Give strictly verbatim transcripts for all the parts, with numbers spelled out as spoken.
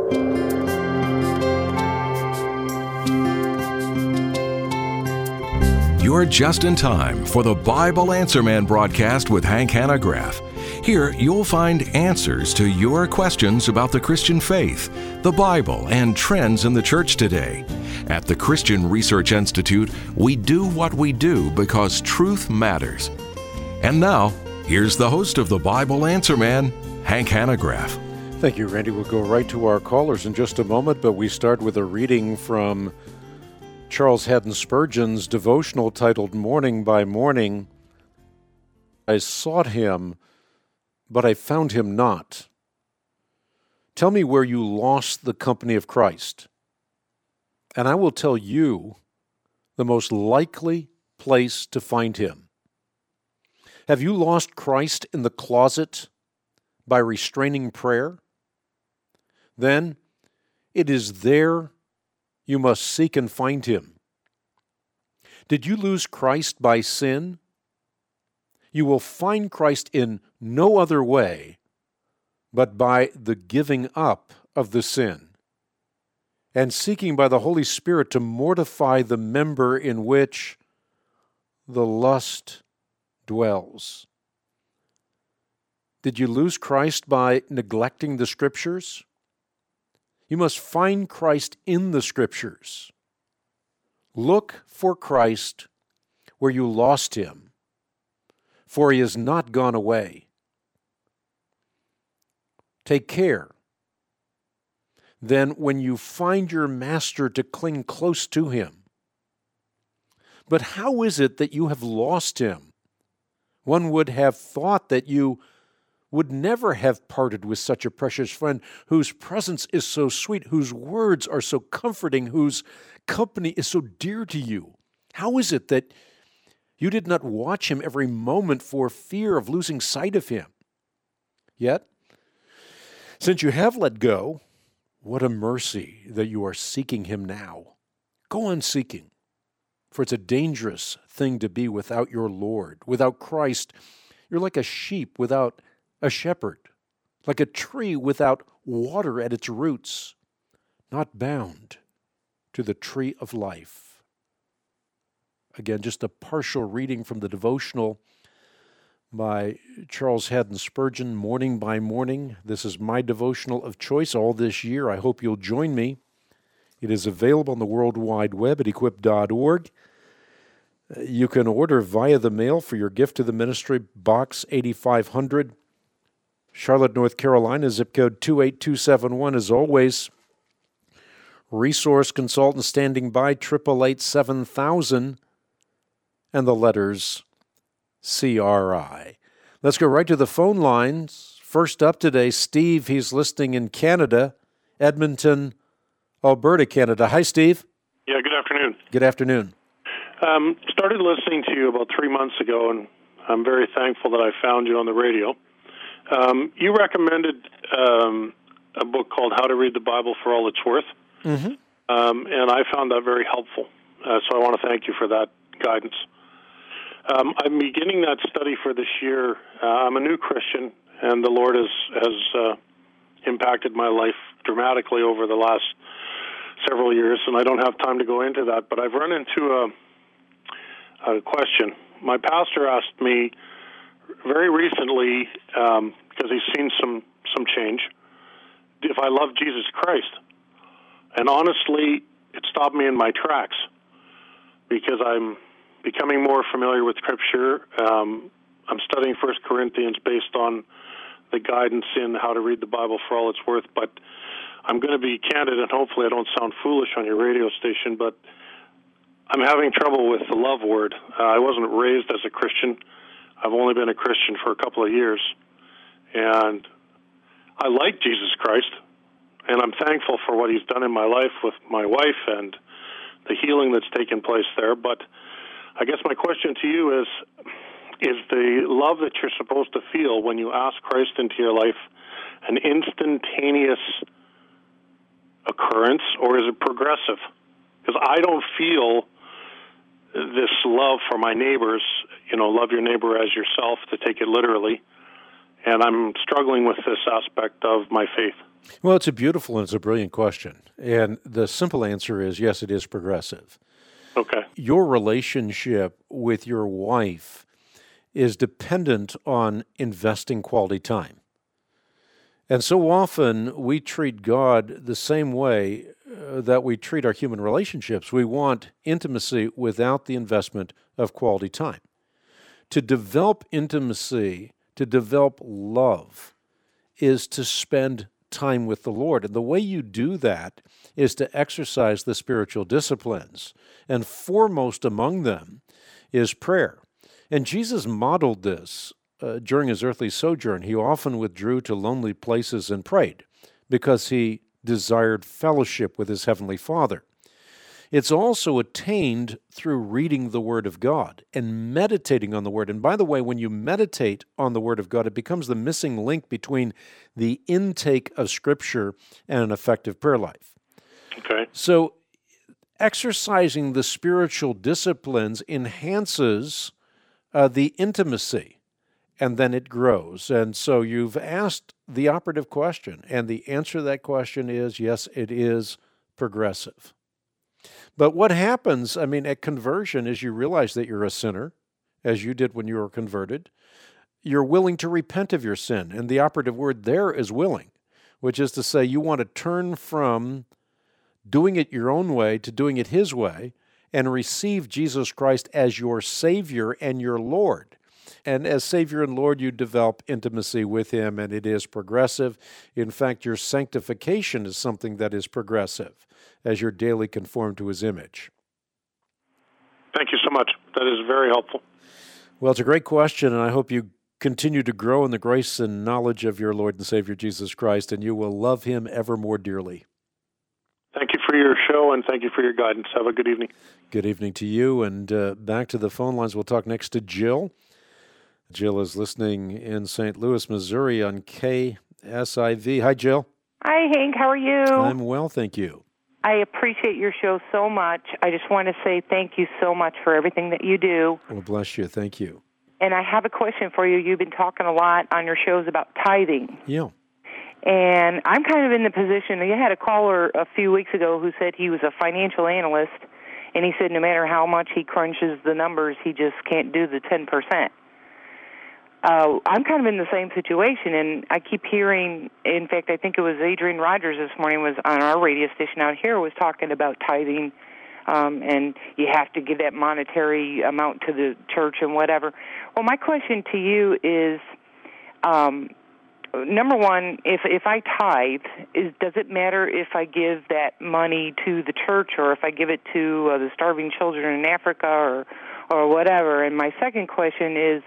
You're just in time for the Bible Answer Man broadcast with Hank Hanegraaff. Here, you'll find answers to your questions about the Christian faith, the Bible, and trends in the church today. At the Christian Research Institute, we do what we do because truth matters. And now, here's the host of the Bible Answer Man, Hank Hanegraaff. Thank you, Randy. We'll go right to our callers in just a moment, but we start with a reading from Charles Haddon Spurgeon's devotional titled Morning by Morning. I sought him, but I found him not. Tell me where you lost the company of Christ, and I will tell you the most likely place to find him. Have you lost Christ in the closet by restraining prayer? Then it is there you must seek and find him. Did you lose Christ by sin? You will find Christ in no other way but by the giving up of the sin and seeking by the Holy Spirit to mortify the member in which the lust dwells. Did you lose Christ by neglecting the Scriptures? You must find Christ in the Scriptures. Look for Christ where you lost him, for he has not gone away. Take care. Then when you find your master, to cling close to him. But how is it that you have lost him? One would have thought that you would never have parted with such a precious friend whose presence is so sweet, whose words are so comforting, whose company is so dear to you. How is it that you did not watch him every moment for fear of losing sight of him? Yet, since you have let go, what a mercy that you are seeking him now. Go on seeking, for it's a dangerous thing to be without your Lord. Without Christ, you're like a sheep without a shepherd, like a tree without water at its roots, not bound to the tree of life. Again, just a partial reading from the devotional by Charles Haddon Spurgeon, Morning by Morning. This is my devotional of choice all this year. I hope you'll join me. It is available on the World Wide Web at equip dot org. You can order via the mail for your gift to the ministry, Box eighty-five hundred, Charlotte, North Carolina, zip code two eight two seven one. As always, resource consultant standing by, eight eight eight, seven thousand, and the letters C R I. Let's go right to the phone lines. First up today, Steve. He's listening in Canada, Edmonton, Alberta, Canada. Hi, Steve. Yeah, good afternoon. Good afternoon. Um, started listening to you about three months ago, and I'm very thankful that I found you on the radio. Um, you recommended um, a book called How to Read the Bible for All It's Worth, mm-hmm. um, and I found that very helpful. Uh, so I want to thank you for that guidance. Um, I'm beginning that study for this year. Uh, I'm a new Christian, and the Lord has, has uh, impacted my life dramatically over the last several years, and I don't have time to go into that, but I've run into a, a question. My pastor asked me very recently, um, because he's seen some, some change, if I love Jesus Christ. And honestly, it stopped me in my tracks because I'm becoming more familiar with Scripture. Um, I'm studying First Corinthians based on the guidance in How to Read the Bible for All It's Worth, but I'm going to be candid, and hopefully I don't sound foolish on your radio station, but I'm having trouble with the love word. Uh, I wasn't raised as a Christian. I've only been a Christian for a couple of years, and I like Jesus Christ, and I'm thankful for what he's done in my life with my wife and the healing that's taken place there. But I guess my question to you is, is the love that you're supposed to feel when you ask Christ into your life an instantaneous occurrence, or is it progressive? Because I don't feel this love for my neighbors, you know, love your neighbor as yourself, to take it literally, and I'm struggling with this aspect of my faith. Well, it's a beautiful and it's a brilliant question. And the simple answer is yes, it is progressive. Okay. Your relationship with your wife is dependent on investing quality time. And so often we treat God the same way uh, that we treat our human relationships. We want intimacy without the investment of quality time. To develop intimacy, to develop love, is to spend time with the Lord. And the way you do that is to exercise the spiritual disciplines. And foremost among them is prayer. And Jesus modeled this uh, during his earthly sojourn. He often withdrew to lonely places and prayed because he desired fellowship with his heavenly Father. It's also attained through reading the Word of God and meditating on the Word. And by the way, when you meditate on the Word of God, it becomes the missing link between the intake of Scripture and an effective prayer life. Okay. So exercising the spiritual disciplines enhances uh, the intimacy, and then it grows. And so you've asked the operative question, and the answer to that question is, yes, it is progressive. But what happens, I mean, at conversion is you realize that you're a sinner, as you did when you were converted. You're willing to repent of your sin, and the operative word there is willing, which is to say you want to turn from doing it your own way to doing it His way and receive Jesus Christ as your Savior and your Lord. And as Savior and Lord, you develop intimacy with Him, and it is progressive. In fact, your sanctification is something that is progressive as you're daily conformed to His image. Thank you so much. That is very helpful. Well, it's a great question, and I hope you continue to grow in the grace and knowledge of your Lord and Savior Jesus Christ, and you will love Him ever more dearly. Thank you for your show, and thank you for your guidance. Have a good evening. Good evening to you, and uh, back to the phone lines. We'll talk next to Jill. Jill is listening in Saint Louis, Missouri on K S I V. Hi, Jill. Hi, Hank. How are you? I'm well, thank you. I appreciate your show so much. I just want to say thank you so much for everything that you do. Well, bless you. Thank you. And I have a question for you. You've been talking a lot on your shows about tithing. Yeah. And I'm kind of in the position, you had a caller a few weeks ago who said he was a financial analyst, and he said no matter how much he crunches the numbers, he just can't do the ten percent. Uh, I'm kind of in the same situation, and I keep hearing, in fact, I think it was Adrian Rogers this morning was on our radio station out here, was talking about tithing, um, and you have to give that monetary amount to the church and whatever. Well, my question to you is, um, number one, if if I tithe, is does it matter if I give that money to the church or if I give it to uh, the starving children in Africa or or whatever? And my second question is,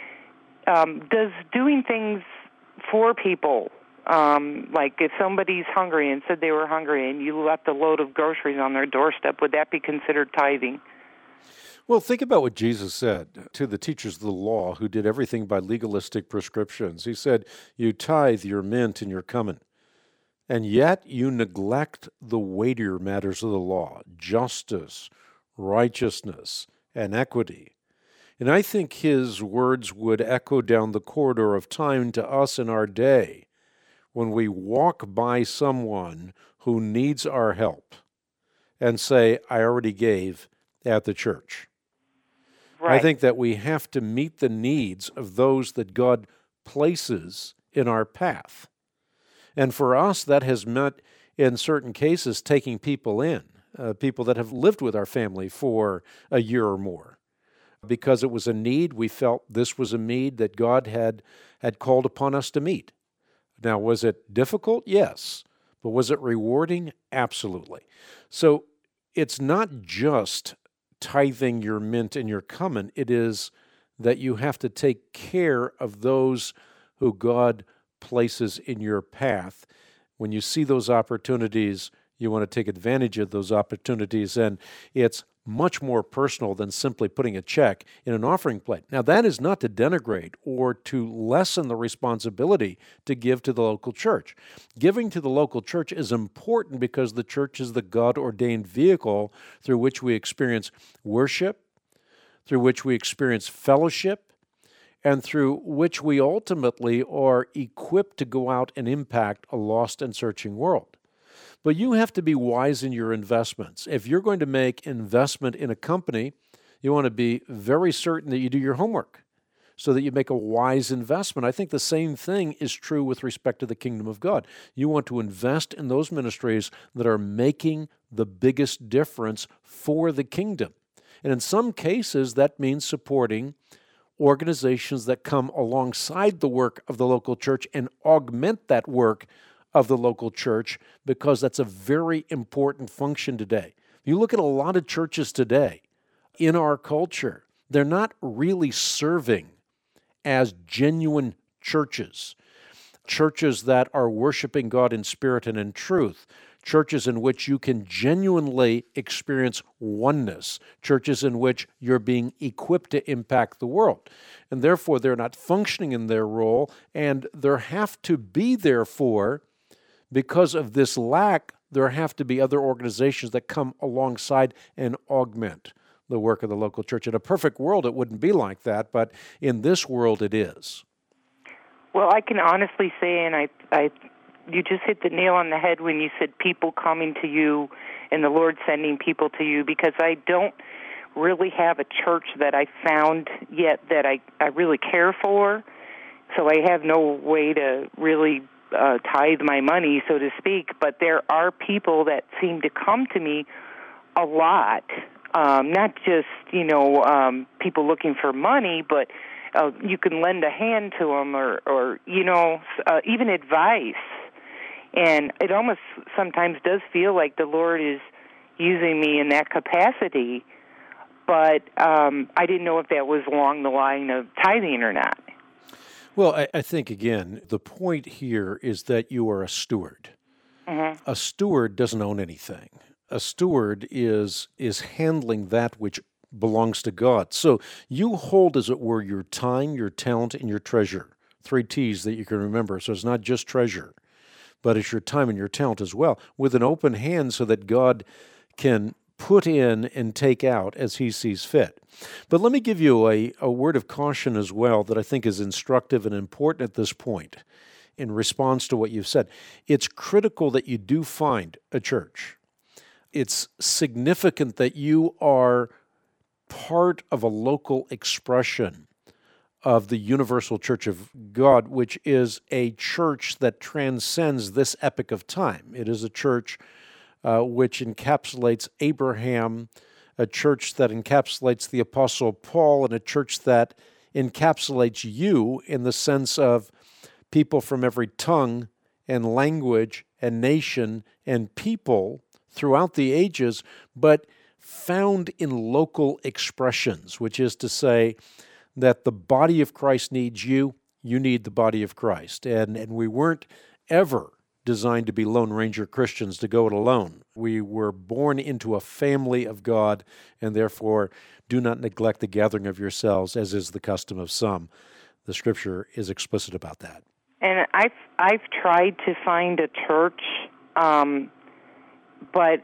um, does doing things for people, um, like if somebody's hungry and said they were hungry and you left a load of groceries on their doorstep, would that be considered tithing? Well, think about what Jesus said to the teachers of the law who did everything by legalistic prescriptions. He said, you tithe your mint and your cumin, and yet you neglect the weightier matters of the law, justice, righteousness, and equity. And I think his words would echo down the corridor of time to us in our day when we walk by someone who needs our help and say, I already gave at the church. Right. I think that we have to meet the needs of those that God places in our path. And for us, that has meant, in certain cases, taking people in, uh, people that have lived with our family for a year or more. Because it was a need, we felt this was a need that God had, had called upon us to meet. Now, was it difficult? Yes. But was it rewarding? Absolutely. So it's not just tithing your mint and your cumin, it is that you have to take care of those who God places in your path. When you see those opportunities, you want to take advantage of those opportunities, and it's much more personal than simply putting a check in an offering plate. Now, that is not to denigrate or to lessen the responsibility to give to the local church. Giving to the local church is important because the church is the God-ordained vehicle through which we experience worship, through which we experience fellowship, and through which we ultimately are equipped to go out and impact a lost and searching world. But you have to be wise in your investments. If you're going to make investment in a company, you want to be very certain that you do your homework so that you make a wise investment. I think the same thing is true with respect to the kingdom of God. You want to invest in those ministries that are making the biggest difference for the kingdom. And in some cases, that means supporting organizations that come alongside the work of the local church and augment that work of the local church, because that's a very important function today. You look at a lot of churches today in our culture, they're not really serving as genuine churches, churches that are worshiping God in spirit and in truth, churches in which you can genuinely experience oneness, churches in which you're being equipped to impact the world. And therefore, they're not functioning in their role, and there have to be, therefore, because of this lack, there have to be other organizations that come alongside and augment the work of the local church. In a perfect world, it wouldn't be like that, but in this world, it is. Well, I can honestly say, and I, I, you just hit the nail on the head when you said people coming to you and the Lord sending people to you, because I don't really have a church that I found yet that I, I really care for, so I have no way to really Uh, tithe my money, so to speak, but there are people that seem to come to me a lot, um, not just, you know, um, people looking for money, but uh, you can lend a hand to them or, or you know, uh, even advice. And it almost sometimes does feel like the Lord is using me in that capacity, but um, I didn't know if that was along the line of tithing or not. Well, I, I think, again, the point here is that you are a steward. Mm-hmm. A steward doesn't own anything. A steward is is handling that which belongs to God. So you hold, as it were, your time, your talent, and your treasure. Three T's that you can remember. So it's not just treasure, but it's your time and your talent as well, with an open hand so that God can put in and take out as he sees fit. But let me give you a, a word of caution as well that I think is instructive and important at this point in response to what you've said. It's critical that you do find a church. It's significant that you are part of a local expression of the universal church of God, which is a church that transcends this epoch of time. It is a church Uh, which encapsulates Abraham, a church that encapsulates the Apostle Paul, and a church that encapsulates you in the sense of people from every tongue and language and nation and people throughout the ages, but found in local expressions, which is to say that the body of Christ needs you, you need the body of Christ. And, and we weren't ever designed to be Lone Ranger Christians, to go it alone. We were born into a family of God, and therefore do not neglect the gathering of yourselves, as is the custom of some. The Scripture is explicit about that. And I've, I've tried to find a church, um, but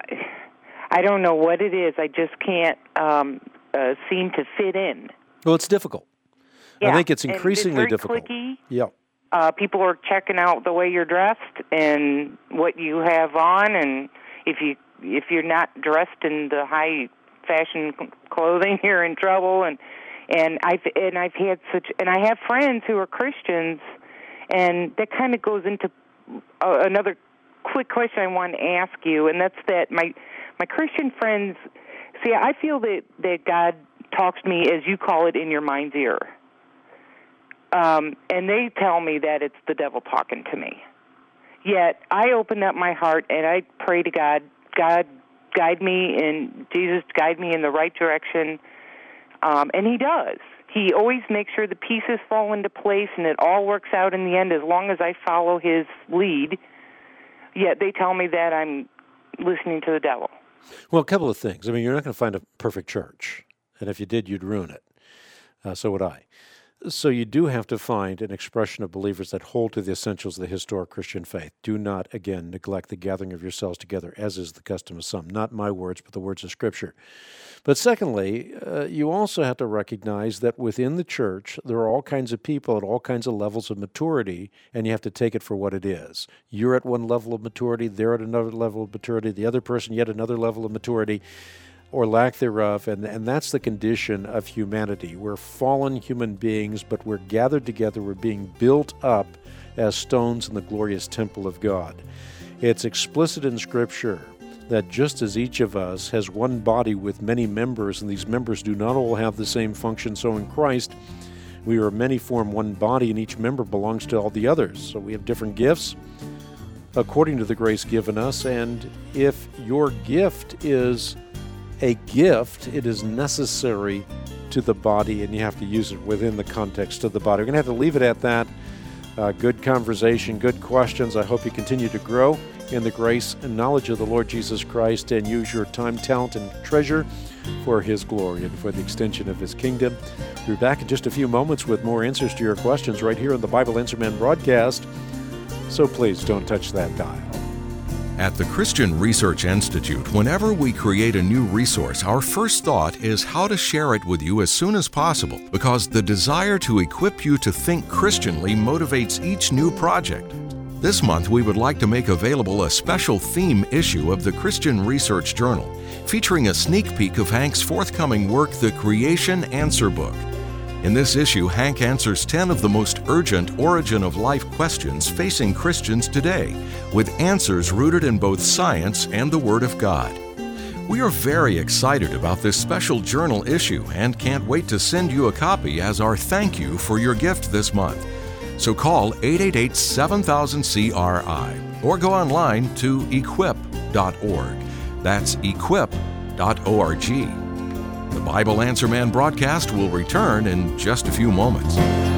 I don't know what it is. I just can't um, uh, seem to fit in. Well, it's difficult. Yeah. I think it's increasingly it's very difficult. Clicky. Yeah. Uh, people are checking out the way you're dressed and what you have on, and if you if you're not dressed in the high fashion clothing, you're in trouble. And and I've and I've had such and I have friends who are Christians, and that kind of goes into uh, another quick question I want to ask you, and that's that my my Christian friends. See, I feel that that God talks to me, as you call it, in your mind's ear. Um, and they tell me that it's the devil talking to me. Yet I open up my heart and I pray to God, God, guide me, and Jesus, guide me in the right direction. Um, and he does. He always makes sure the pieces fall into place and it all works out in the end as long as I follow his lead. Yet they tell me that I'm listening to the devil. Well, a couple of things. I mean, you're not going to find a perfect church. And if you did, you'd ruin it. Uh, so would I. So you do have to find an expression of believers that hold to the essentials of the historic Christian faith. Do not, again, neglect the gathering of yourselves together, as is the custom of some. Not my words, but the words of Scripture. But secondly, uh, you also have to recognize that within the church, there are all kinds of people at all kinds of levels of maturity, and you have to take it for what it is. You're at one level of maturity, they're at another level of maturity, the other person yet another level of maturity, or lack thereof, and, and that's the condition of humanity. We're fallen human beings, but we're gathered together, we're being built up as stones in the glorious temple of God. It's explicit in Scripture that just as each of us has one body with many members, and these members do not all have the same function, so in Christ we are many form one body, and each member belongs to all the others. So we have different gifts according to the grace given us, and if your gift is a gift, it is necessary to the body, and you have to use it within the context of the body. We're going to have to leave it at that. Uh, good conversation, good questions. I hope you continue to grow in the grace and knowledge of the Lord Jesus Christ and use your time, talent, and treasure for His glory and for the extension of His kingdom. We'll be back in just a few moments with more answers to your questions right here on the Bible Answer Man broadcast. So please don't touch that dial. At the Christian Research Institute, whenever we create a new resource, our first thought is how to share it with you as soon as possible, because the desire to equip you to think Christianly motivates each new project. This month, we would like to make available a special theme issue of the Christian Research Journal, featuring a sneak peek of Hank's forthcoming work, The Creation Answer Book. In this issue, Hank answers ten of the most urgent origin of life questions facing Christians today, with answers rooted in both science and the Word of God. We are very excited about this special journal issue and can't wait to send you a copy as our thank you for your gift this month. So call eight eight eight, seven thousand, C R I or go online to equip dot org. That's equip dot org. The Bible Answer Man broadcast will return in just a few moments.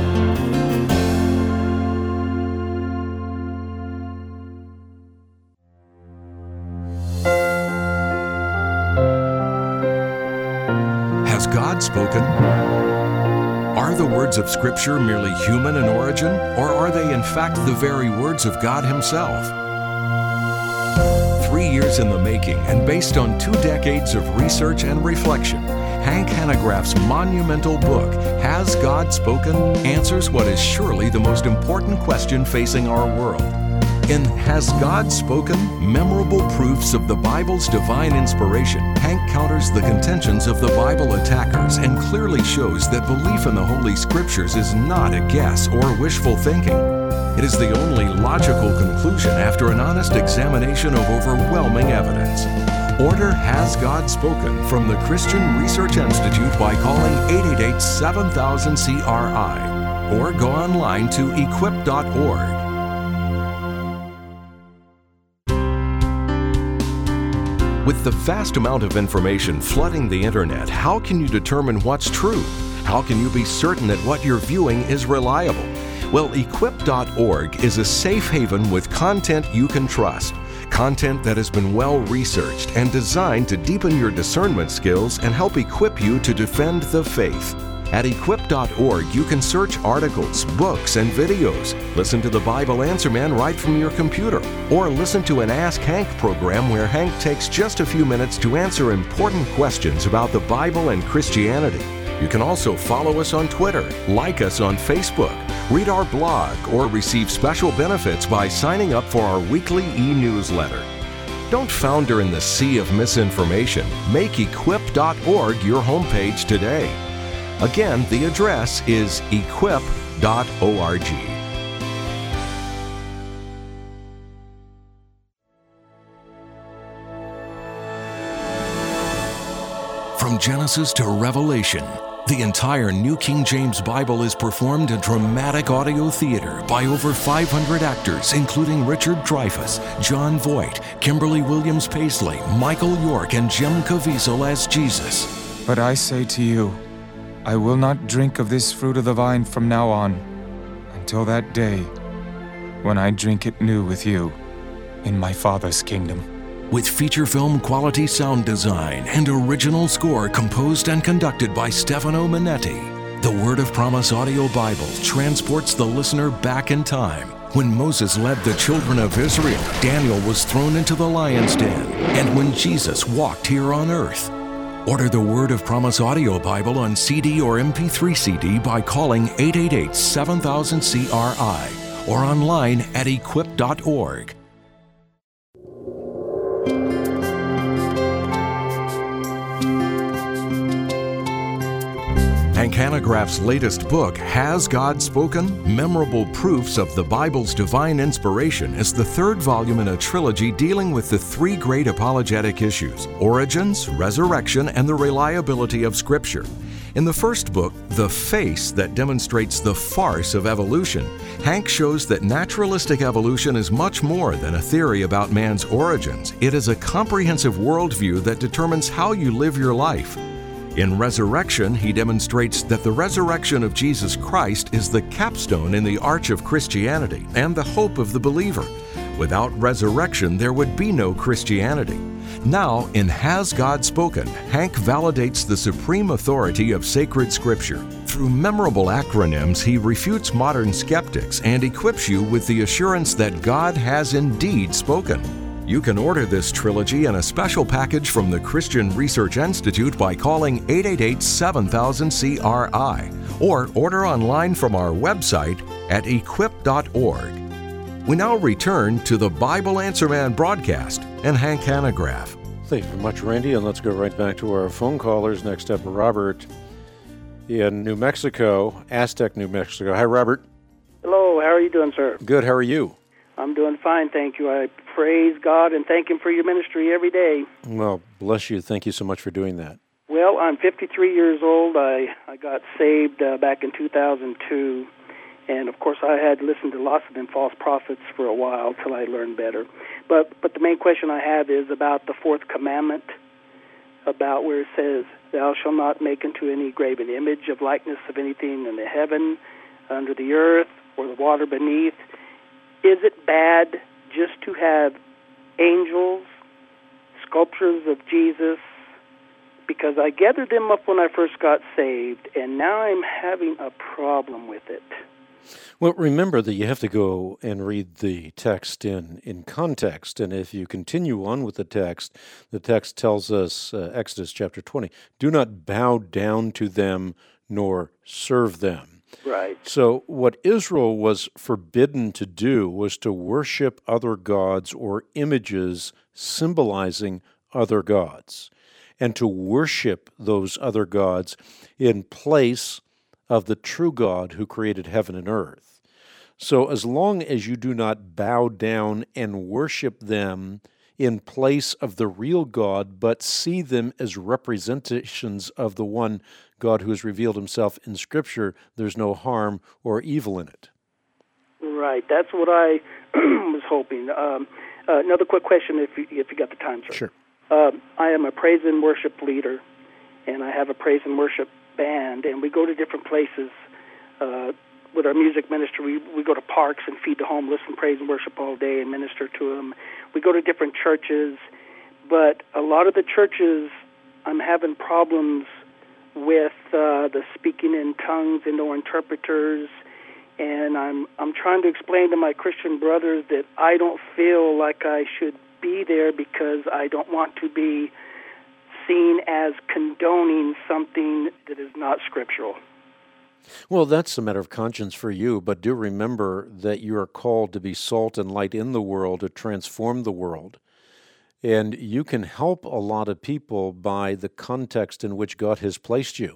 Has God spoken? Are the words of Scripture merely human in origin, or are they in fact the very words of God Himself? Three years in the making and based on two decades of research and reflection, Hank Hanegraaff's monumental book, Has God Spoken?, answers what is surely the most important question facing our world. In Has God Spoken? Memorable Proofs of the Bible's Divine Inspiration, Hank counters the contentions of the Bible attackers and clearly shows that belief in the Holy Scriptures is not a guess or wishful thinking. It is the only logical conclusion after an honest examination of overwhelming evidence. Order Has God Spoken from the Christian Research Institute by calling eight eight eight, seven thousand, C R I or go online to equip dot org. With the vast amount of information flooding the internet, how can you determine what's true? How can you be certain that what you're viewing is reliable? Well, equip dot org is a safe haven with content you can trust. Content that has been well researched and designed to deepen your discernment skills and help equip you to defend the faith. At equip dot org, you can search articles, books, and videos, listen to the Bible Answer Man right from your computer, or listen to an Ask Hank program where Hank takes just a few minutes to answer important questions about the Bible and Christianity. You can also follow us on Twitter, like us on Facebook, read our blog, or receive special benefits by signing up for our weekly e-newsletter. Don't founder in the sea of misinformation. Make equip dot org your homepage today. Again, the address is equip dot org. From Genesis to Revelation, the entire New King James Bible is performed in dramatic audio theater by over five hundred actors, including Richard Dreyfuss, John Voight, Kimberly Williams Paisley, Michael York, and Jim Caviezel as Jesus. But I say to you, I will not drink of this fruit of the vine from now on, until that day when I drink it new with you in my Father's kingdom. With feature film quality sound design and original score composed and conducted by Stefano Minetti, The Word of Promise audio Bible transports the listener back in time. When Moses led the children of Israel, Daniel was thrown into the lion's den, and when Jesus walked here on earth. Order the Word of Promise audio Bible on C D or M P three C D by calling eight eight eight, seven thousand, C R I or online at equip dot org. Hank Hanegraaff's latest book, Has God Spoken? Memorable Proofs of the Bible's Divine Inspiration, is the third volume in a trilogy dealing with the three great apologetic issues: origins, resurrection, and the reliability of Scripture. In the first book, The Face That Demonstrates the Farce of Evolution, Hank shows that naturalistic evolution is much more than a theory about man's origins. It is a comprehensive worldview that determines how you live your life. In Resurrection, he demonstrates that the resurrection of Jesus Christ is the capstone in the arch of Christianity and the hope of the believer. Without resurrection, there would be no Christianity. Now, in Has God Spoken?, Hank validates the supreme authority of sacred Scripture. Through memorable acronyms, he refutes modern skeptics and equips you with the assurance that God has indeed spoken. You can order this trilogy in a special package from the Christian Research Institute by calling eight eight eight, seven thousand, C R I or order online from our website at equip dot org. We now return to the Bible Answer Man broadcast and Hank Hanegraaff. Thank you very much, Randy, and let's go right back to our phone callers. Next up, Robert in New Mexico, Aztec, New Mexico. Hi, Robert. Hello, how are you doing, sir? Good, how are you? I'm doing fine, thank you. I praise God and thank Him for your ministry every day. Well, bless you. Thank you so much for doing that. Well, I'm fifty-three years old. I, I got saved uh, back in two thousand two, and of course I had listened to lots of them false prophets for a while till I learned better. But but the main question I have is about the fourth commandment, about where it says, "Thou shalt not make unto any graven image of likeness of anything in the heaven, under the earth, or the water beneath." Is it bad just to have angels, sculptures of Jesus? Because I gathered them up when I first got saved, and now I'm having a problem with it. Well, remember that you have to go and read the text in, in context, and if you continue on with the text, the text tells us, uh, Exodus chapter twenty, do not bow down to them nor serve them. Right. So what Israel was forbidden to do was to worship other gods or images symbolizing other gods, and to worship those other gods in place of the true God who created heaven and earth. So as long as you do not bow down and worship them in place of the real God, but see them as representations of the one God who has revealed himself in Scripture, there's no harm or evil in it. Right. That's what I was hoping. Um, uh, another quick question, if you, if you got the time, sir. Sure. Uh, I am a praise and worship leader, and I have a praise and worship band, and we go to different places uh, with our music ministry. We, we go to parks and feed the homeless and praise and worship all day and minister to them. We go to different churches, but a lot of the churches, I'm having problems with uh, the speaking in tongues and no interpreters, and I'm I'm trying to explain to my Christian brothers that I don't feel like I should be there because I don't want to be seen as condoning something that is not scriptural. Well, that's a matter of conscience for you, but do remember that you are called to be salt and light in the world, to transform the world. And you can help a lot of people by the context in which God has placed you.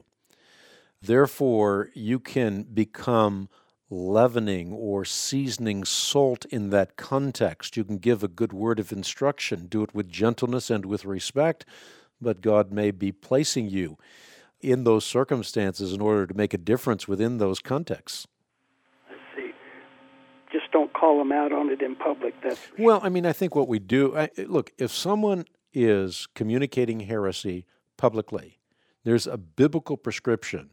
Therefore, you can become leavening or seasoning salt in that context. You can give a good word of instruction, do it with gentleness and with respect, but God may be placing you in those circumstances in order to make a difference within those contexts. I see. Just don't call them out on it in public. That's well, I mean, I think what we do, I, look, if someone is communicating heresy publicly, there's a biblical prescription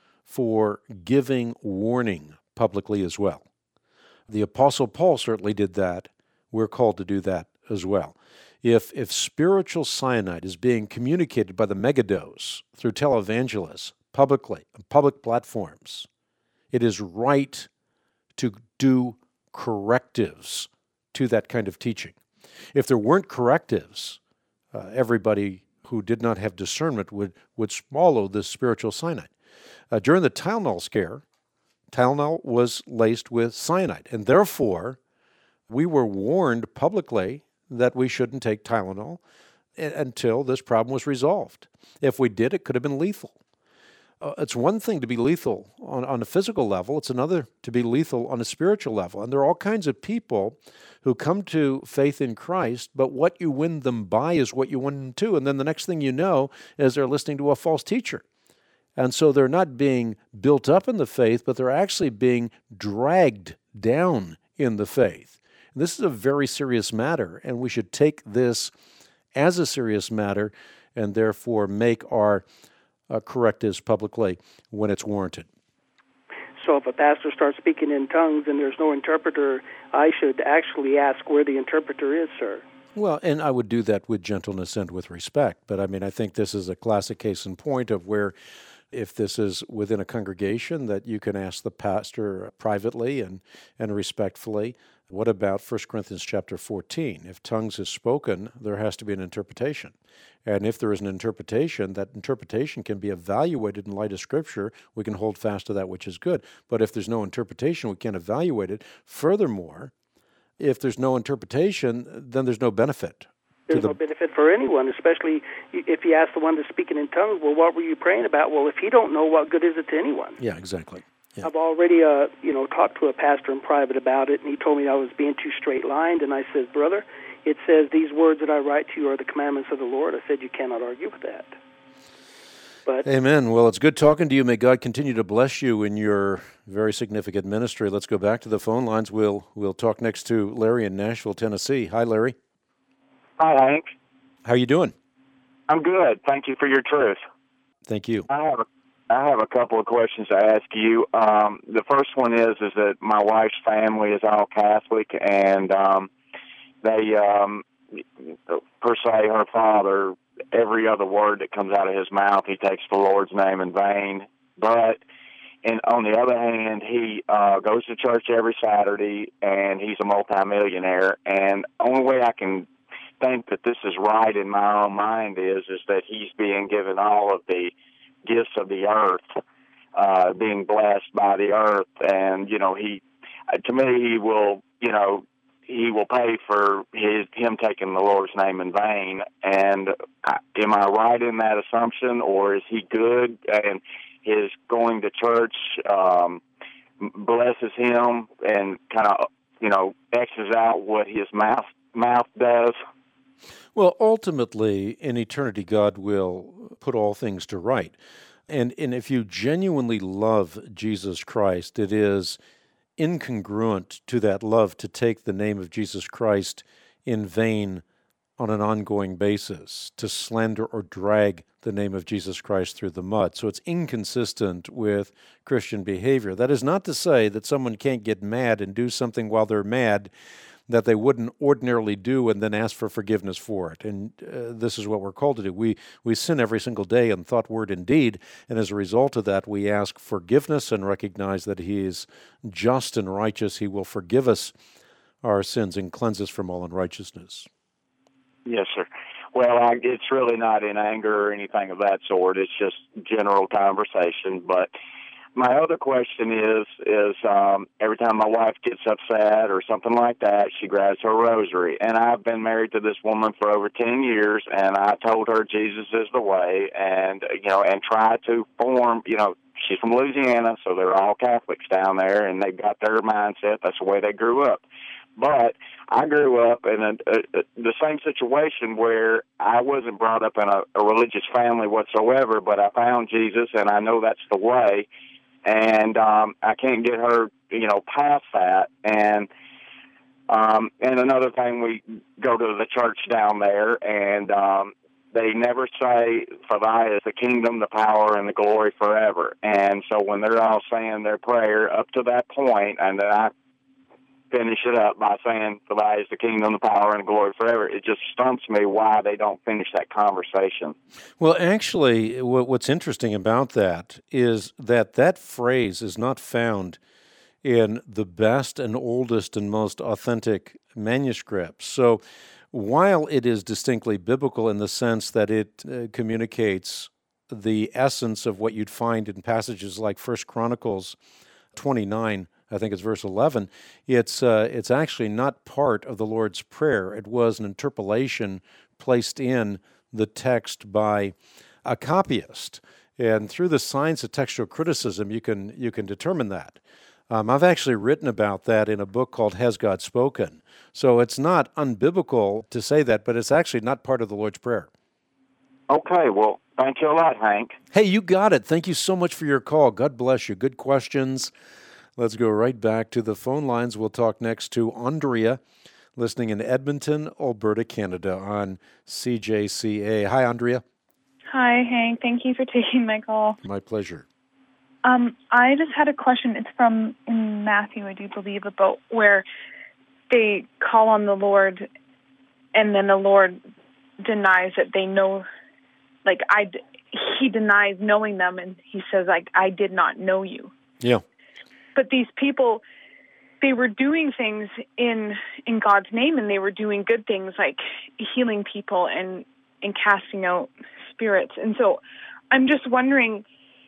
for giving warning publicly as well. The Apostle Paul certainly did that. We're called to do that as well. If if spiritual cyanide is being communicated by the megadose through televangelists publicly, on public platforms, it is right to do correctives to that kind of teaching. If there weren't correctives, uh, everybody who did not have discernment would, would swallow this spiritual cyanide. Uh, during the Tylenol scare, Tylenol was laced with cyanide, and therefore we were warned publicly that we shouldn't take Tylenol until this problem was resolved. If we did, it could have been lethal. Uh, it's one thing to be lethal on, on a physical level. It's another to be lethal on a spiritual level. And there are all kinds of people who come to faith in Christ, but what you win them by is what you win them to. And then the next thing you know is they're listening to a false teacher. And so they're not being built up in the faith, but they're actually being dragged down in the faith. And this is a very serious matter, and we should take this as a serious matter and therefore make our uh, correctives publicly when it's warranted. So if a pastor starts speaking in tongues and there's no interpreter, I should actually ask where the interpreter is, sir. Well, and I would do that with gentleness and with respect. But I mean, I think this is a classic case in point of where if this is within a congregation that you can ask the pastor privately and, and respectfully. What about First Corinthians chapter fourteen? If tongues is spoken, there has to be an interpretation. And if there is an interpretation, that interpretation can be evaluated in light of Scripture. We can hold fast to that which is good. But if there's no interpretation, we can't evaluate it. Furthermore, if there's no interpretation, then there's no benefit. There's the, no benefit for anyone, especially if you ask the one that's speaking in tongues, well, what were you praying about? Well, if he don't know, what good is it to anyone? Yeah, exactly. Yeah. I've already, uh, you know, talked to a pastor in private about it, and he told me I was being too straight-lined, and I said, brother, it says these words that I write to you are the commandments of the Lord. I said, you cannot argue with that. But Amen. Well, it's good talking to you. May God continue to bless you in your very significant ministry. Let's go back to the phone lines. We'll we'll talk next to Larry in Nashville, Tennessee. Hi, Larry. Hi, Hank. How are you doing? I'm good. Thank you for your truth. Thank you. I have a, I have a couple of questions to ask you. Um, the first one is is that my wife's family is all Catholic, and um, they, um, per se, her father, every other word that comes out of his mouth, he takes the Lord's name in vain. But and on the other hand, he uh, goes to church every Saturday, and he's a multimillionaire. And the only way I can think that this is right in my own mind is is that he's being given all of the gifts of the earth, uh, being blessed by the earth, and you know he, to me, he will, you know, he will pay for his him taking the Lord's name in vain. And I, am I right in that assumption, or is he good and his going to church um, blesses him and kind of, you know, X's out what his mouth mouth does? Well, ultimately, in eternity, God will put all things to right. And, and if you genuinely love Jesus Christ, it is incongruent to that love to take the name of Jesus Christ in vain on an ongoing basis, to slander or drag the name of Jesus Christ through the mud. So it's inconsistent with Christian behavior. That is not to say that someone can't get mad and do something while they're mad that they wouldn't ordinarily do and then ask for forgiveness for it. And uh, this is what we're called to do. We we sin every single day in thought, word, and deed, and as a result of that, we ask forgiveness and recognize that He is just and righteous. He will forgive us our sins and cleanse us from all unrighteousness. Yes, sir. Well, I, it's really not in anger or anything of that sort. It's just general conversation, but my other question is, is um, every time my wife gets upset or something like that, she grabs her rosary. And I've been married to this woman for over ten years, and I told her Jesus is the way, and, you know, and try to form, you know, she's from Louisiana, so they're all Catholics down there, and they've got their mindset. That's the way they grew up. But I grew up in a, a, the same situation where I wasn't brought up in a, a religious family whatsoever, but I found Jesus, and I know that's the way. And um, I can't get her, you know, past that. And um, and another thing, we go to the church down there, and um, they never say, "For thy is the kingdom, the power, and the glory forever." And so when they're all saying their prayer up to that point, and then I finish it up by saying, "For thy is the kingdom, the power, and the glory forever." It just stumps me why they don't finish that conversation. Well, actually, what's interesting about that is that that phrase is not found in the best and oldest and most authentic manuscripts. So while it is distinctly biblical in the sense that it uh, communicates the essence of what you'd find in passages like First Chronicles twenty-nine, I think it's verse eleven, it's uh, it's actually not part of the Lord's Prayer. It was an interpolation placed in the text by a copyist. And through the science of textual criticism, you can you can determine that. Um, I've actually written about that in a book called Has God Spoken? So it's not unbiblical to say that, but it's actually not part of the Lord's Prayer. Okay, well, thank you a lot, Hank. Hey, you got it. Thank you so much for your call. God bless you. Good questions. Let's go right back to the phone lines. We'll talk next to Andrea, listening in Edmonton, Alberta, Canada, on C J C A. Hi, Andrea. Hi, Hank. Thank you for taking my call. My pleasure. Um, I just had a question. It's from in Matthew, I do believe, about where they call on the Lord, and then the Lord denies that they know, like, I, he denies knowing them, and he says, like, I did not know you. Yeah. But these people, they were doing things in in God's name, and they were doing good things like healing people and, and casting out spirits. And so I'm just wondering,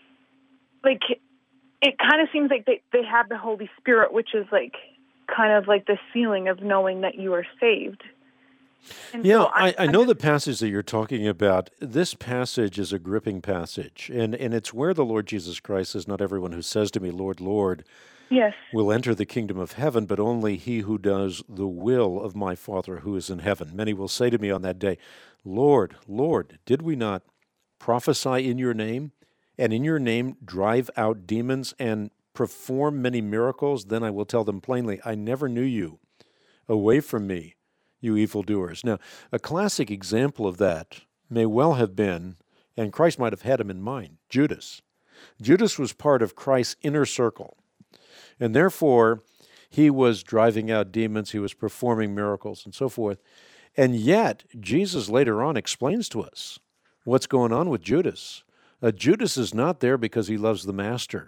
like, it kind of seems like they, they have the Holy Spirit, which is like kind of like the feeling of knowing that you are saved. And yeah, so I, I, I know the passage that you're talking about. This passage is a gripping passage, and, and it's where the Lord Jesus Christ says, "Not everyone who says to me, Lord, Lord, yes, will enter the kingdom of heaven, but only he who does the will of my Father who is in heaven. Many will say to me on that day, Lord, Lord, did we not prophesy in your name, and in your name drive out demons and perform many miracles? Then I will tell them plainly, I never knew you. Away from me, you evildoers." Now, a classic example of that may well have been, and Christ might have had him in mind, Judas. Judas was part of Christ's inner circle, and therefore he was driving out demons, he was performing miracles, and so forth. And yet, Jesus later on explains to us what's going on with Judas. Uh, Judas is not there because he loves the Master.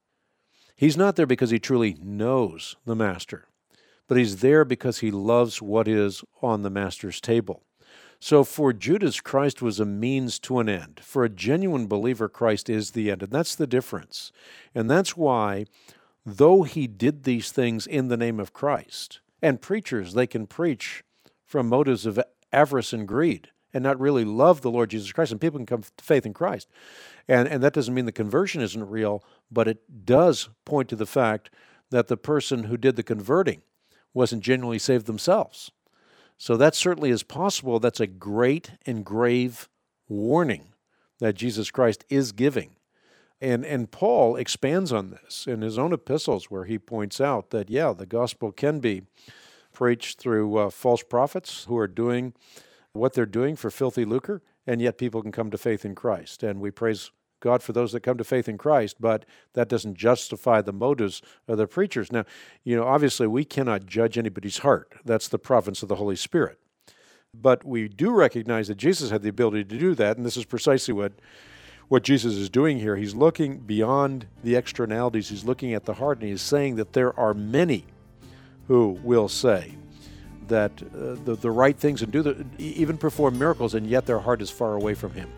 He's not there because he truly knows the Master, but he's there because he loves what is on the Master's table. So for Judas, Christ was a means to an end. For a genuine believer, Christ is the end, and that's the difference. And that's why, though he did these things in the name of Christ, and preachers, they can preach from motives of avarice and greed and not really love the Lord Jesus Christ, and people can come to faith in Christ. And, and that doesn't mean the conversion isn't real, but it does point to the fact that the person who did the converting wasn't genuinely saved themselves. So that certainly is possible. That's a great and grave warning that Jesus Christ is giving. And and Paul expands on this in his own epistles, where he points out that, yeah, the gospel can be preached through uh, false prophets who are doing what they're doing for filthy lucre, and yet people can come to faith in Christ. And we praise God for those that come to faith in Christ, but that doesn't justify the motives of the preachers. Now, you know, obviously we cannot judge anybody's heart. That's the province of the Holy Spirit. But we do recognize that Jesus had the ability to do that, and this is precisely what, what Jesus is doing here. He's looking beyond the externalities. He's looking at the heart, and he's saying that there are many who will say that uh, the, the right things and do the, even perform miracles, and yet their heart is far away from him.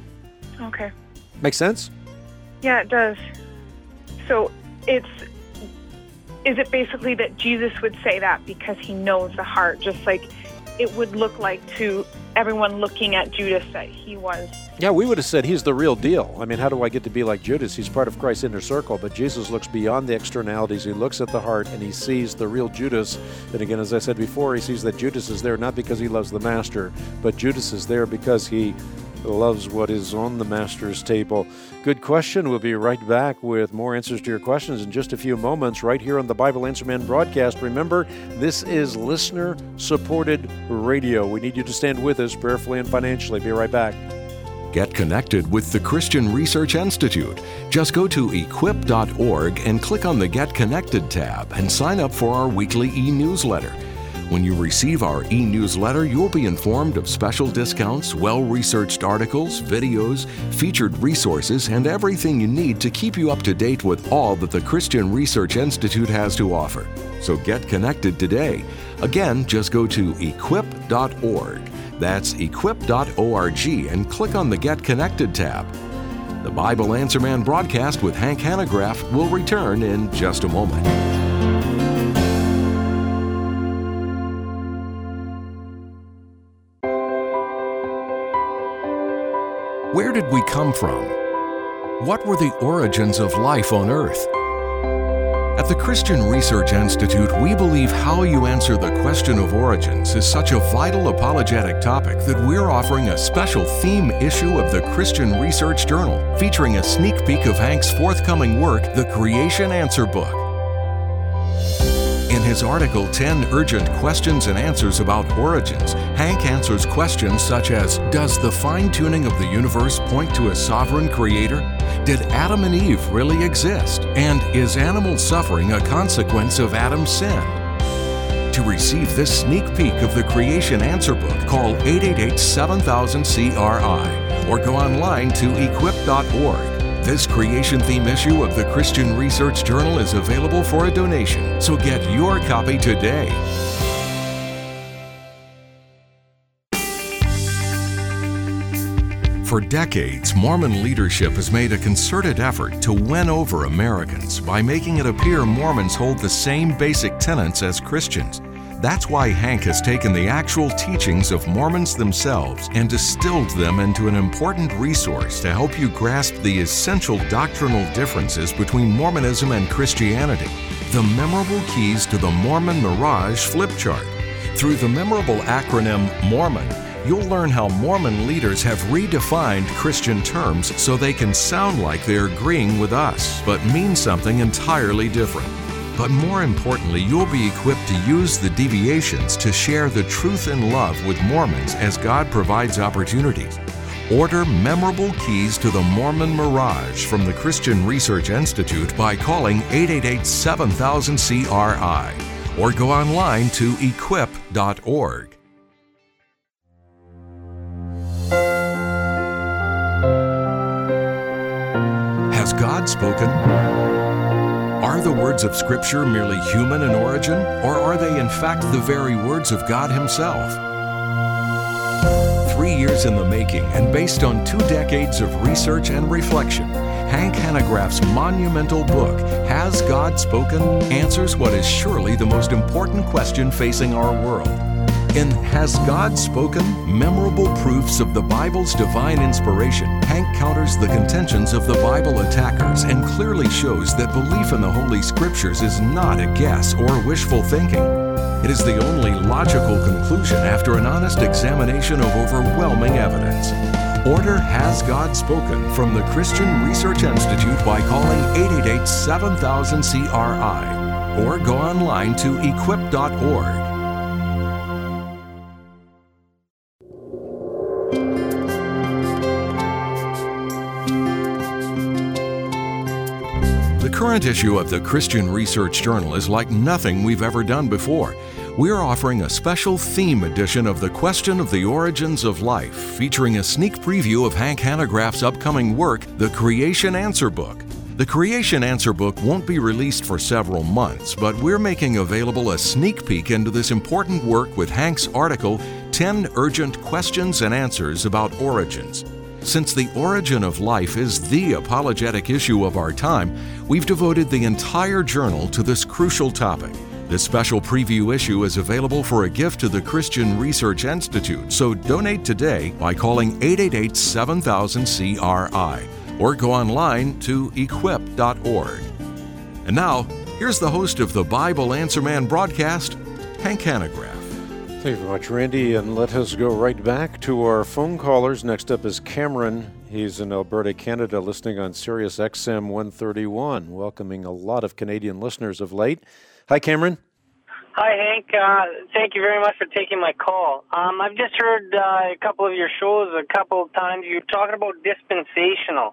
Okay. Make sense? Yeah, it does. So it's, is it basically that Jesus would say that because he knows the heart, just like it would look like to everyone looking at Judas that he was? Yeah, we would have said he's the real deal. I mean, how do I get to be like Judas? He's part of Christ's inner circle, but Jesus looks beyond the externalities. He looks at the heart, and he sees the real Judas. And again, as I said before, he sees that Judas is there not because he loves the Master, but Judas is there because he loves what is on the Master's table. Good question. We'll be right back with more answers to your questions in just a few moments right here on the Bible Answer Man broadcast. Remember, this is listener-supported radio. We need you to stand with us prayerfully and financially. Be right back. Get connected with the Christian Research Institute. Just go to equip dot org and click on the Get Connected tab and sign up for our weekly e-newsletter. When you receive our e-newsletter, you'll be informed of special discounts, well-researched articles, videos, featured resources, and everything you need to keep you up to date with all that the Christian Research Institute has to offer. So get connected today. Again, just go to equip dot org. That's equip dot org and click on the Get Connected tab. The Bible Answer Man broadcast with Hank Hanegraaff will return in just a moment. Where did we come from? What were the origins of life on earth? At the Christian Research Institute, we believe how you answer the question of origins is such a vital apologetic topic that we're offering a special theme issue of the Christian Research Journal, featuring a sneak peek of Hank's forthcoming work, The Creation Answer Book. In his article, ten Urgent Questions and Answers About Origins, Hank answers questions such as, does the fine-tuning of the universe point to a sovereign creator? Did Adam and Eve really exist? And is animal suffering a consequence of Adam's sin? To receive this sneak peek of the Creation Answer Book, call eight eight eight, seven thousand, C R I or go online to equip dot org. This creation theme issue of the Christian Research Journal is available for a donation, so get your copy today. For decades, Mormon leadership has made a concerted effort to win over Americans by making it appear Mormons hold the same basic tenets as Christians. That's why Hank has taken the actual teachings of Mormons themselves and distilled them into an important resource to help you grasp the essential doctrinal differences between Mormonism and Christianity. The Memorable Keys to the Mormon Mirage Flip Chart. Through the memorable acronym MORMON, you'll learn how Mormon leaders have redefined Christian terms so they can sound like they're agreeing with us, but mean something entirely different. But more importantly, you'll be equipped to use the deviations to share the truth and love with Mormons as God provides opportunities. Order Memorable Keys to the Mormon Mirage from the Christian Research Institute by calling eight eight eight, seven thousand, C R I or go online to equip dot org. Has God spoken? Are the words of Scripture merely human in origin, or are they in fact the very words of God Himself? Three years in the making and based on two decades of research and reflection, Hank Hanegraaff's monumental book, Has God Spoken?, answers what is surely the most important question facing our world. In Has God Spoken? Memorable Proofs of the Bible's Divine Inspiration, Hank counters the contentions of the Bible attackers and clearly shows that belief in the Holy Scriptures is not a guess or wishful thinking. It is the only logical conclusion after an honest examination of overwhelming evidence. Order Has God Spoken from the Christian Research Institute by calling eight eight eight, seven thousand, C R I or go online to equip dot org. The current issue of the Christian Research Journal is like nothing we've ever done before. We're offering a special theme edition of The Question of the Origins of Life, featuring a sneak preview of Hank Hanegraaff's upcoming work, The Creation Answer Book. The Creation Answer Book won't be released for several months, but we're making available a sneak peek into this important work with Hank's article, ten Urgent Questions and Answers About Origins. Since the origin of life is the apologetic issue of our time, we've devoted the entire journal to this crucial topic. This special preview issue is available for a gift to the Christian Research Institute, so donate today by calling eight eight eight, seven thousand, C R I or go online to equip dot org. And now, here's the host of the Bible Answer Man broadcast, Hank Hanegraaff. Thank you very much, Randy, and let us go right back to our phone callers. Next up is Cameron. He's in Alberta, Canada, listening on Sirius X M one thirty-one, welcoming a lot of Canadian listeners of late. Hi, Cameron. Hi, Hank. Uh, thank you very much for taking my call. Um, I've just heard uh, a couple of your shows a couple of times. You're talking about dispensationalism,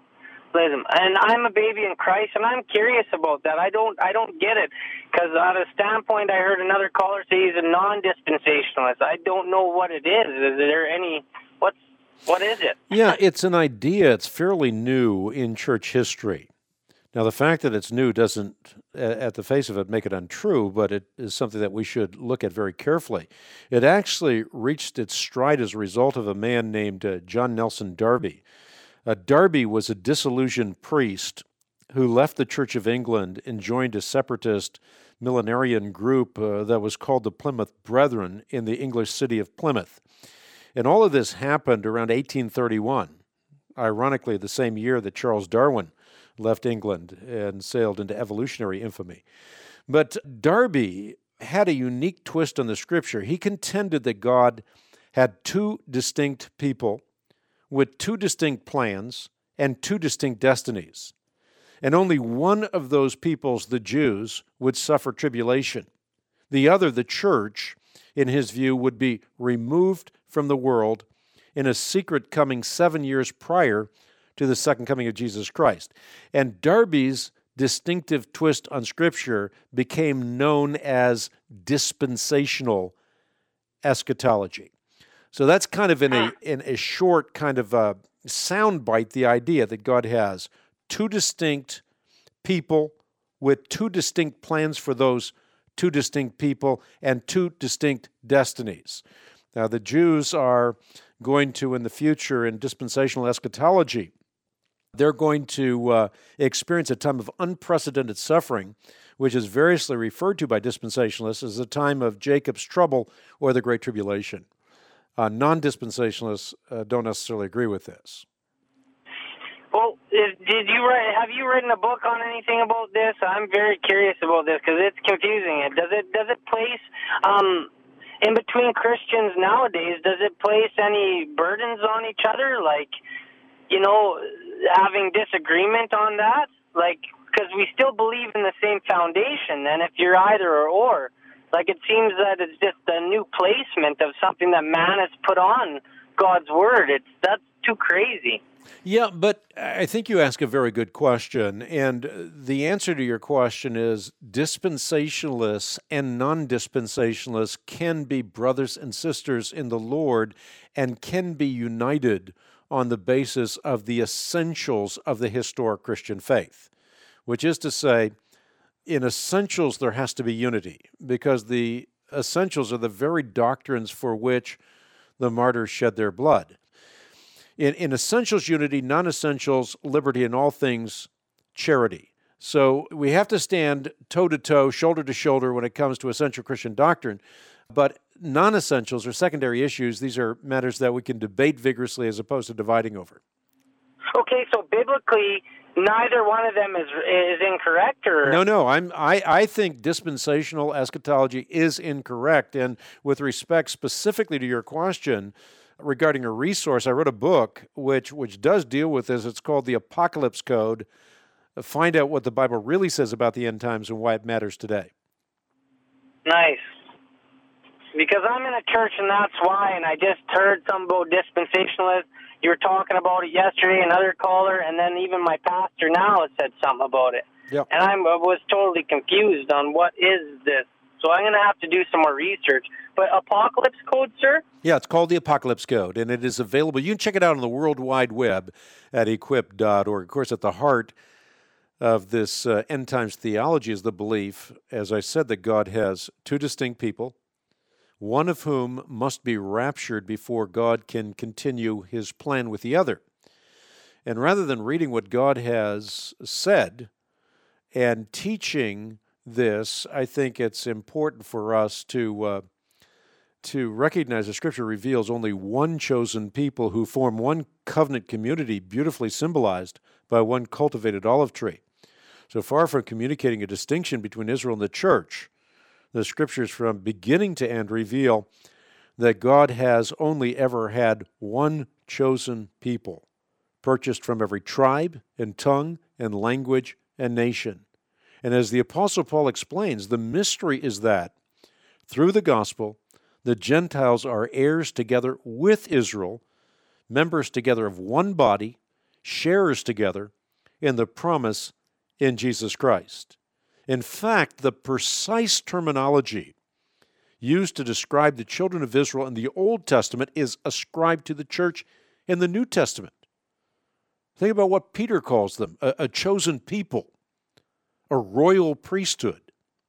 and I'm a baby in Christ, and I'm curious about that. I don't, I don't get it, because at a standpoint, I heard another caller say he's a non-dispensationalist. I don't know what it is. Is there any? What's what is it? Yeah, it's an idea. It's fairly new in church history. Now, the fact that it's new doesn't, at the face of it, make it untrue, but it is something that we should look at very carefully. It actually reached its stride as a result of a man named uh, John Nelson Darby. Uh, Darby was a disillusioned priest who left the Church of England and joined a separatist millenarian group uh, that was called the Plymouth Brethren in the English city of Plymouth. And all of this happened around eighteen thirty-one, ironically the same year that Charles Darwin left England and sailed into evolutionary infamy. But Darby had a unique twist on the Scripture. He contended that God had two distinct people with two distinct plans and two distinct destinies. And only one of those peoples, the Jews, would suffer tribulation. The other, the church, in his view, would be removed from the world in a secret coming seven years prior to the second coming of Jesus Christ. And Darby's distinctive twist on Scripture became known as dispensational eschatology. So that's kind of in a in a short kind of a soundbite, the idea that God has two distinct people with two distinct plans for those two distinct people and two distinct destinies. Now, the Jews are going to, in the future, in dispensational eschatology, they're going to uh, experience a time of unprecedented suffering, which is variously referred to by dispensationalists as the time of Jacob's trouble or the Great Tribulation. Uh, non-dispensationalists uh, don't necessarily agree with this. Well, if, did you write? Have you written a book on anything about this? I'm very curious about this because it's confusing. It does it does it place um, in between Christians nowadays? Does it place any burdens on each other, like, you know, having disagreement on that? Like, because we still believe in the same foundation, and if you're either or or, like, it seems that it's just a new placement of something that man has put on God's word. It's that's too crazy. Yeah, but I think you ask a very good question, and the answer to your question is dispensationalists and non-dispensationalists can be brothers and sisters in the Lord and can be united on the basis of the essentials of the historic Christian faith, which is to say, in essentials there has to be unity, because the essentials are the very doctrines for which the martyrs shed their blood. In, in essentials, unity, non-essentials, liberty, in all things, charity. So we have to stand toe-to-toe, shoulder-to-shoulder when it comes to essential Christian doctrine, but non-essentials or secondary issues, these are matters that we can debate vigorously as opposed to dividing over. Okay, so biblically, neither one of them is is incorrect, or no, no. I'm I I think dispensational eschatology is incorrect, and with respect specifically to your question regarding a resource, I wrote a book which which does deal with this. It's called The Apocalypse Code. Find out what the Bible really says about the end times and why it matters today. Nice. Because I'm in a church, and that's why, and I just heard some about dispensationalists. You were talking about it yesterday, another caller, and then even my pastor now has said something about it. Yep. And I'm, I was totally confused on what is this. So I'm going to have to do some more research. But Apocalypse Code, sir? Yeah, it's called the Apocalypse Code, and it is available. You can check it out on the World Wide Web at equip dot org. Of course, at the heart of this uh, end times theology is the belief, as I said, that God has two distinct people, one of whom must be raptured before God can continue his plan with the other. And rather than reading what God has said and teaching this, I think it's important for us to uh, to recognize that Scripture reveals only one chosen people who form one covenant community, beautifully symbolized by one cultivated olive tree. So far from communicating a distinction between Israel and the church, the Scriptures from beginning to end reveal that God has only ever had one chosen people, purchased from every tribe and tongue and language and nation. And as the Apostle Paul explains, the mystery is that Through the gospel, the Gentiles are heirs together with Israel, members together of one body, sharers together in the promise in Jesus Christ. In fact, the precise terminology used to describe the children of Israel in the Old Testament is ascribed to the church in the New Testament. Think about what Peter calls them, a, a chosen people, a royal priesthood,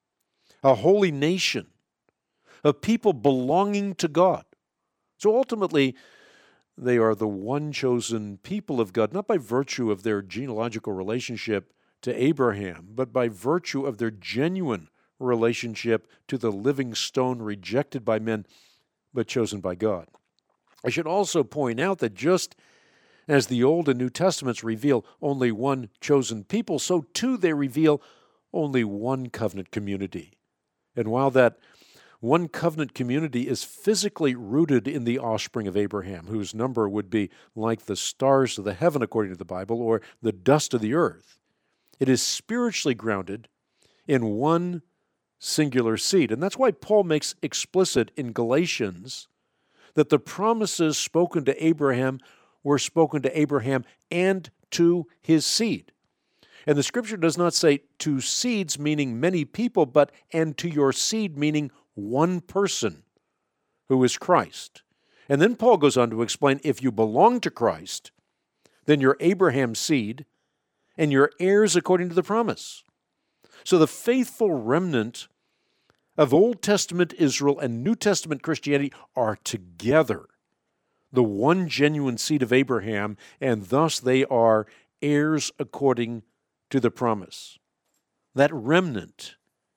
a holy nation, a people belonging to God. So ultimately, they are the one chosen people of God, not by virtue of their genealogical relationship to Abraham, but by virtue of their genuine relationship to the living stone rejected by men, but chosen by God. I should also point out that just as the Old and New Testaments reveal only one chosen people, so too they reveal only one covenant community. And while that one covenant community is physically rooted in the offspring of Abraham, whose number would be like the stars of the heaven, according to the Bible, or the dust of the earth, it is spiritually grounded in one singular seed. And that's why Paul makes explicit in Galatians that the promises spoken to Abraham were spoken to Abraham and to his seed. And the Scripture does not say to seeds, meaning many people, but and to your seed, meaning one person, who is Christ. And then Paul goes on to explain, if you belong to Christ, then you're Abraham's seed, and you're heirs according to the promise. So the faithful remnant of Old Testament Israel and New Testament Christianity are together, the one genuine seed of Abraham, and thus they are heirs according to the promise. That remnant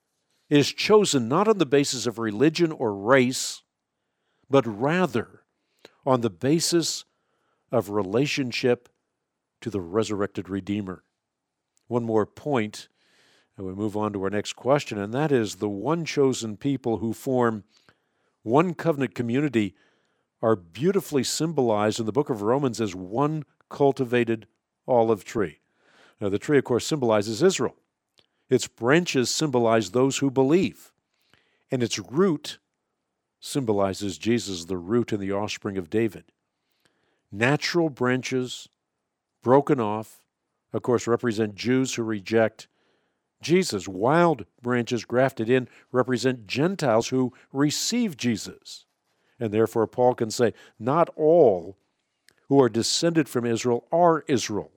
is chosen not on the basis of religion or race, but rather on the basis of relationship to the resurrected Redeemer. One more point, and we move on to our next question, and that is the one chosen people who form one covenant community are beautifully symbolized in the book of Romans as one cultivated olive tree. Now, the tree, of course, symbolizes Israel. Its branches symbolize those who believe, and its root symbolizes Jesus, the root and the offspring of David. Natural branches broken off, of course, represent Jews who reject Jesus. Wild branches grafted in represent Gentiles who receive Jesus. And therefore, Paul can say, not all who are descended from Israel are Israel,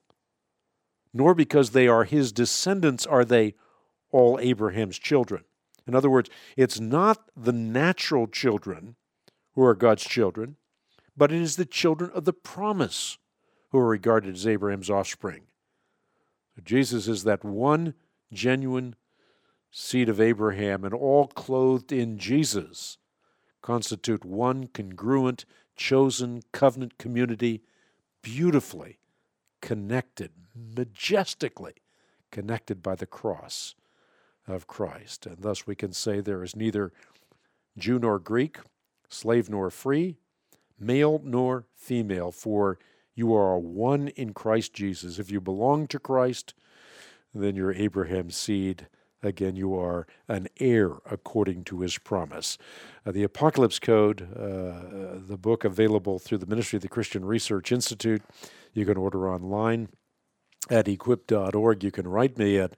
nor because they are his descendants are they all Abraham's children. In other words, it's not the natural children who are God's children, but it is the children of the promise who are regarded as Abraham's offspring. So Jesus is that one genuine seed of Abraham, and all clothed in Jesus constitute one congruent, chosen covenant community, beautifully connected, majestically connected by the cross of Christ. And thus we can say there is neither Jew nor Greek, slave nor free, male nor female, for you are one in Christ Jesus. If you belong to Christ, then you're Abraham's seed. Again, you are an heir according to his promise. Uh, the Apocalypse Code, uh, the book available through the Ministry of the Christian Research Institute, you can order online at equip dot org. You can write me at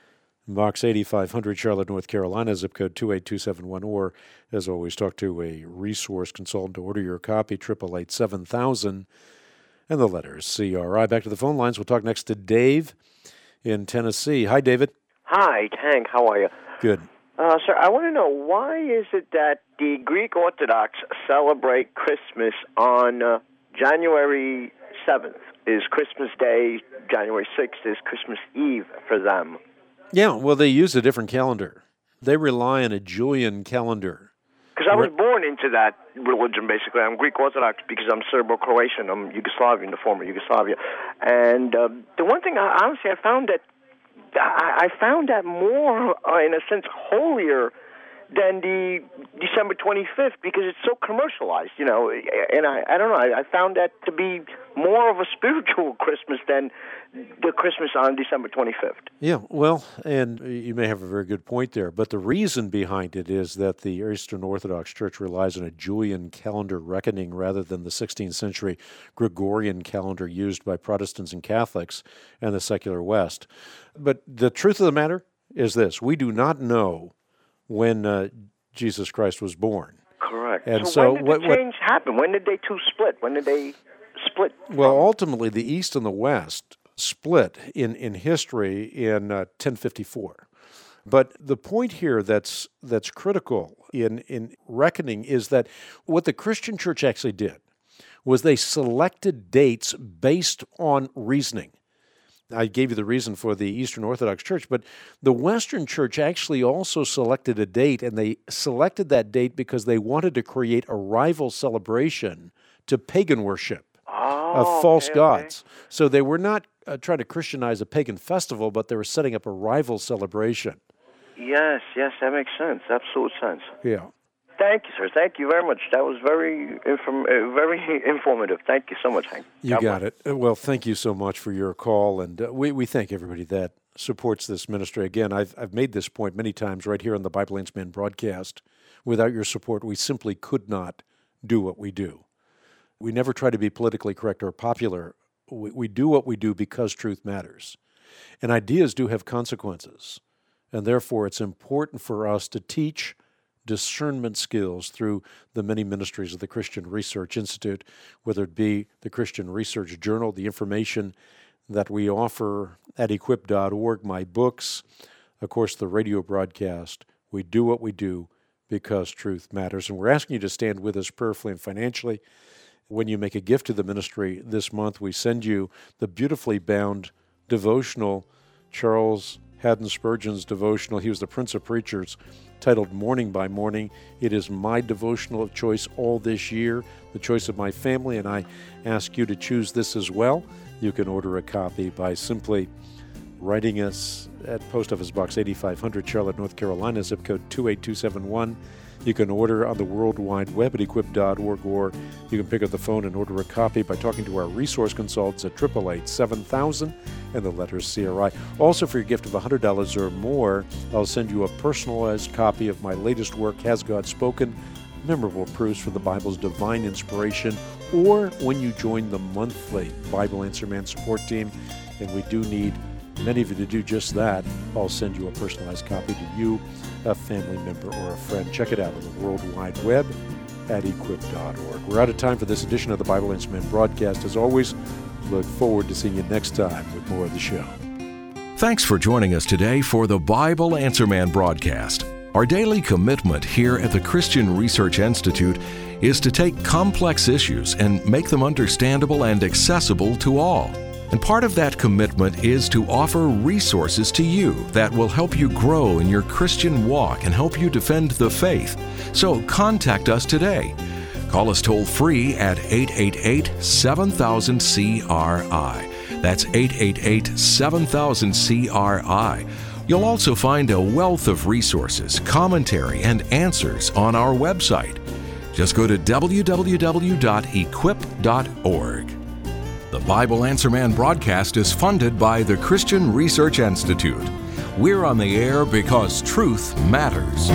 Box eighty-five hundred, Charlotte, North Carolina, zip code two eight two seven one, or, as always, talk to a resource consultant to order your copy, eight eight eight, seven thousand, and the letters C R I. Back to the phone lines. We'll talk next to Dave in Tennessee. Hi, David. Hi, Hank. How are you? Good. Uh, sir, I want to know, why is it that the Greek Orthodox celebrate Christmas on uh, January seventh? Is Christmas Day, January sixth is Christmas Eve for them? Yeah, well, they use a different calendar. They rely on a Julian calendar. Because I was born into that religion, basically. I'm Greek Orthodox because I'm Serbo-Croatian. I'm Yugoslavian, the former Yugoslavia. And uh, the one thing, I, honestly, I found that I, I found that more, uh, in a sense, holier than the December twenty-fifth, because it's so commercialized, you know. And I, I don't know, I, I found that to be more of a spiritual Christmas than the Christmas on December twenty-fifth. Yeah, well, and you may have a very good point there, but the reason behind it is that the Eastern Orthodox Church relies on a Julian calendar reckoning rather than the sixteenth century Gregorian calendar used by Protestants and Catholics and the secular West. But the truth of the matter is this: we do not know when uh, Jesus Christ was born. Correct. And so, so when did what, the change what, happen? When did they two split? When did they split? Well, ultimately, the East and the West split in, in history in uh, ten fifty-four. But the point here that's that's critical in, in reckoning is that what the Christian church actually did was they selected dates based on reasoning. I gave you the reason for the Eastern Orthodox Church, but the Western Church actually also selected a date, and they selected that date because they wanted to create a rival celebration to pagan worship oh, of false okay, gods. Okay. So they were not uh, trying to Christianize a pagan festival, but they were setting up a rival celebration. Yes, yes, that makes sense. Absolute sense. Yeah. Thank you, sir. Thank you very much. That was very inform- uh, very informative. Thank you so much, Hank. You God got bless. it. Well, thank you so much for your call, and uh, we, we thank everybody that supports this ministry. Again, I've, I've made this point many times right here on the Bible Answer Man broadcast. Without your support, we simply could not do what we do. We never try to be politically correct or popular. We, we do what we do because truth matters. And ideas do have consequences, and therefore it's important for us to teach discernment skills through the many ministries of the Christian Research Institute, whether it be the Christian Research Journal, the information that we offer at equip dot org, my books, of course, the radio broadcast. We do what we do because truth matters. And we're asking you to stand with us prayerfully and financially. When you make a gift to the ministry this month, we send you the beautifully bound devotional, Charles Haddon Spurgeon's devotional. He was the Prince of Preachers, titled Morning by Morning. It is my devotional of choice all this year, the choice of my family, and I ask you to choose this as well. You can order a copy by simply writing us at Post Office Box eighty-five hundred, Charlotte, North Carolina, zip code two eight two seven one. You can order on the World Wide Web at equip dot org, or you can pick up the phone and order a copy by talking to our resource consultants at eight eight eight, seven thousand and the letters C R I. Also, for your gift of one hundred dollars or more, I'll send you a personalized copy of my latest work, Has God Spoken? Memorable Proofs for the Bible's Divine Inspiration, or when you join the monthly Bible Answer Man support team, and we do need many of you to do just that, I'll send you a personalized copy to you, a family member, or a friend. Check it out on the World Wide Web at equip dot org. We're out of time for this edition of the Bible Answer Man broadcast. As always, look forward to seeing you next time with more of the show. Thanks for joining us today for the Bible Answer Man broadcast. Our daily commitment here at the Christian Research Institute is to take complex issues and make them understandable and accessible to all. And part of that commitment is to offer resources to you that will help you grow in your Christian walk and help you defend the faith. So contact us today. Call us toll free at eight eight eight, seven thousand, C R I. That's eight eight eight, seven thousand, C R I. You'll also find a wealth of resources, commentary, and answers on our website. Just go to w w w dot equip dot org. The Bible Answer Man broadcast is funded by the Christian Research Institute. We're on the air because truth matters.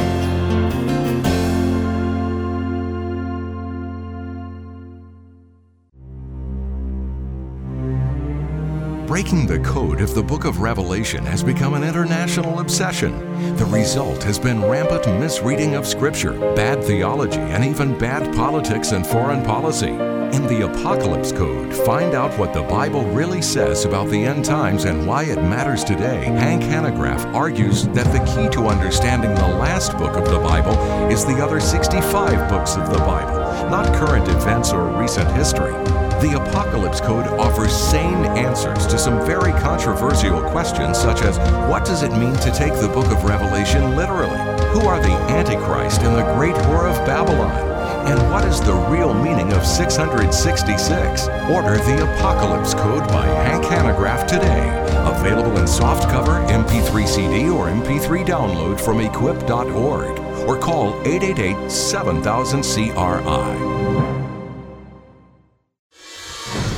Breaking the code of the book of Revelation has become an international obsession. The result has been rampant misreading of Scripture, bad theology, and even bad politics and foreign policy. In the Apocalypse Code, find out what the Bible really says about the end times and why it matters today. Hank Hanegraaff argues that the key to understanding the last book of the Bible is the other sixty-five books of the Bible, not current events or recent history. The Apocalypse Code offers sane answers to some very controversial questions, such as what does it mean to take the book of Revelation literally? Who are the Antichrist and the great whore of Babylon? And what is the real meaning of six hundred sixty-six? Order the Apocalypse Code by Hank Hanegraaff today. Available in softcover, M P three C D, or M P three download from equip dot org. Or call eight eight eight, seven thousand, C R I.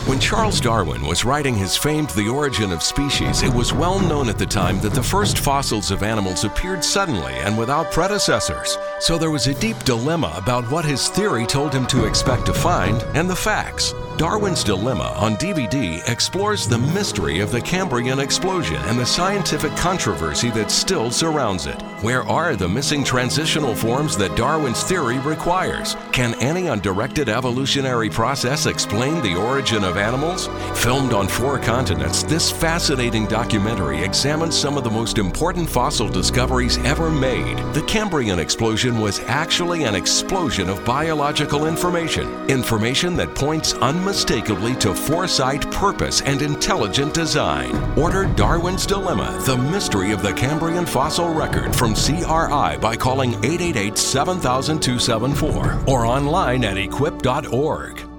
When Charles Darwin was writing his famed The Origin of Species, it was well known at the time that the first fossils of animals appeared suddenly and without predecessors. So there was a deep dilemma about what his theory told him to expect to find and the facts. Darwin's Dilemma on D V D explores the mystery of the Cambrian explosion and the scientific controversy that still surrounds it. Where are the missing transitional forms that Darwin's theory requires? Can any undirected evolutionary process explain the origin of animals? Filmed on four continents, this fascinating documentary examines some of the most important fossil discoveries ever made. The Cambrian explosion was actually an explosion of biological information, information that points unmistakably to foresight, purpose, and intelligent design. Order Darwin's Dilemma, The Mystery of the Cambrian Fossil Record from C R I by calling eight eight eight, seven thousand, two seven four or online at equip dot org.